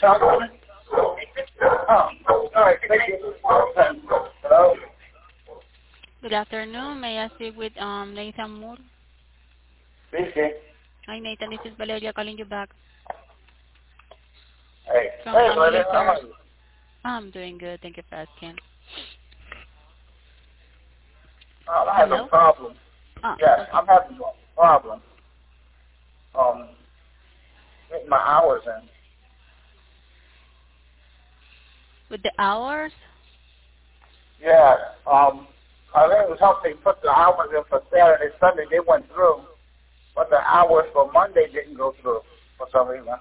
Chocolate? Oh, all right. Thank you. Hello? Good afternoon. May I speak with Nathan Moore? Speaking. Hi, Nathan. This is Valeria calling you back Hey. from Hey, buddy. Family How are First. you? I'm doing good. Thank you for asking. I'm having a Hello? problem. Ah, Yes, okay. I'm having a problem. Getting my hours in. With the hours? Yeah. Eileen was helping put the hours in for Saturday, Sunday. They went through, but the hours for Monday didn't go through for some reason.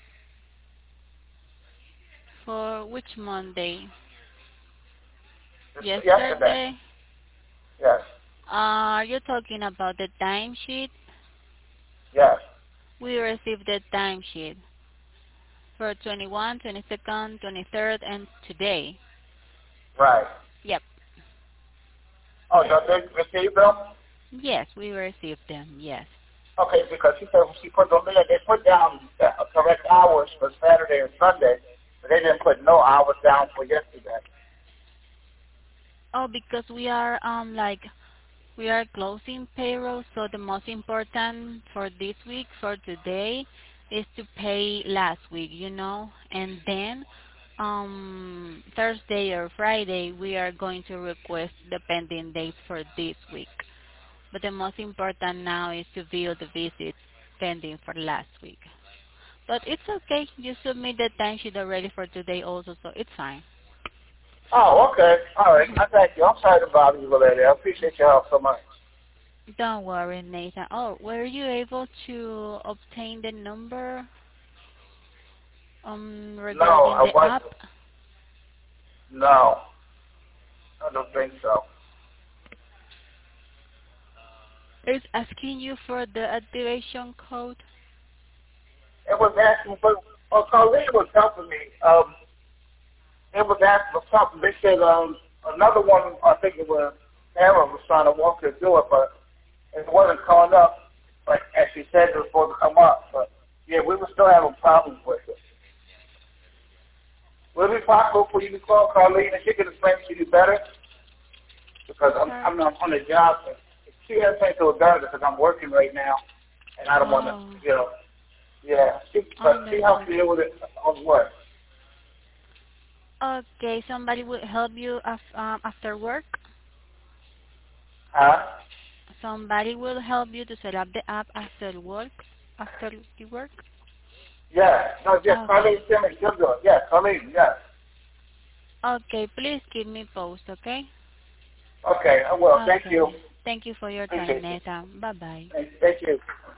For which Monday? Yesterday. Yesterday? Yes. Are you talking about the timesheet? Yes. We received the timesheet for 21, 22nd, 23rd, and today. Right. Yep. Oh, did they receive them? Yes, we received them. Yes. Okay, because she said when she put them in, they put down the correct hours for Saturday and Sunday, but they didn't put no hours down for yesterday. Oh, because we are we are closing payroll, so the most important for this week, for today, is to pay last week, and then Thursday or Friday we are going to request the pending dates for this week. But the most important now is to view the visits pending for last week. But it's okay. You submit the timesheet already for today also, so it's fine. Oh, okay. All right. I thank you. I'm sorry to bother you, lady. I appreciate your help so much. Don't worry, Nathan. Oh, were you able to obtain the number No, regarding I the app? wasn't. No, I don't think so. It's asking you for the activation code. It was asking for, Colleen was helping me. It was asking for something. They said another one, I think it was Aaron was trying to walk her through it, but it wasn't coming up. But as she said, it was supposed to come up. But yeah, we were still having problems with it. Would it be possible for you to call Colleen and she can explain to you better? Because Sorry. I'm on the job. She has to to her better because I'm working right now, and I don't want to, Oh, yeah. But she helps understood. me with it on what? Okay, somebody will help you after work. Huh? Somebody will help you to set up the app after work. After you work. Yeah. No, yes, Okay. Colleen Simmons, you're good. Yes, Colleen, yes. Okay, please keep me posted, okay? Okay, I will. Thank you. Okay. Thank you for your time, Appreciate you. Nathan. Bye-bye. Thank you.